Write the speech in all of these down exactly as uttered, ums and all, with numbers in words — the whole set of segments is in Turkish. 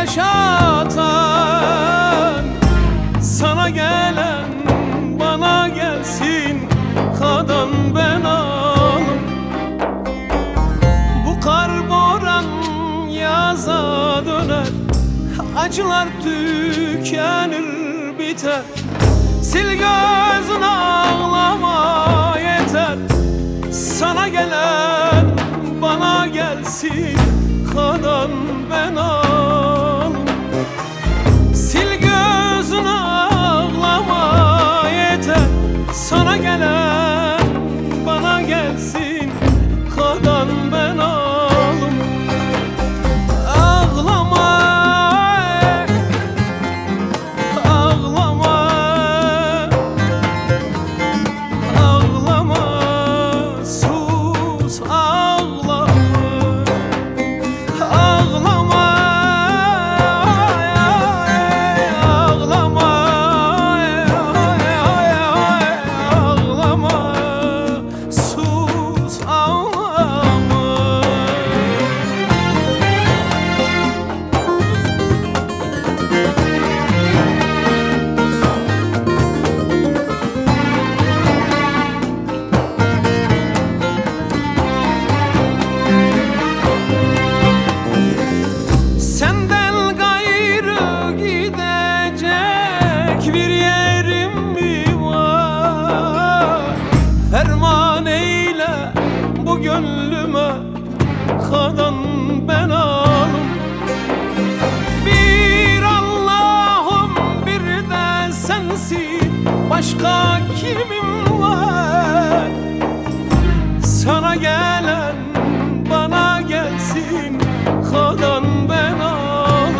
yaşatan, sana gelen bana gelsin, kadan ben alım. Bu kar boran yaza döner, acılar tükenir biter. Sil gözün ağlama yeter, sana gelen bana gelsin, kadan ben alım. Sil gözün ağlama yeter, sana gelen bana gelsin, kadan ben alım. Ağlama, ağlama, ağlama, sus ağlama. Ağlama, ağlama, ağlama, sus ağlama. Senden gayrı gidecek bir yerim mi var? Ferman eyle bu gönlüme, kadan ben alım. Bir Allah'ım bir de sensin, başka kimim var? Sana gelen bana gelsin, kadan ben alım.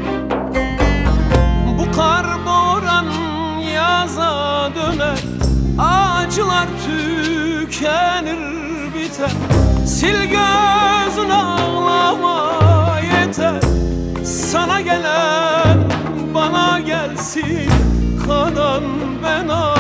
Bu kar boran yaza döner, acılar tükenir biter. Sil gözün ağlama yeter, sana gelen bana gelsin, kadan ben alım.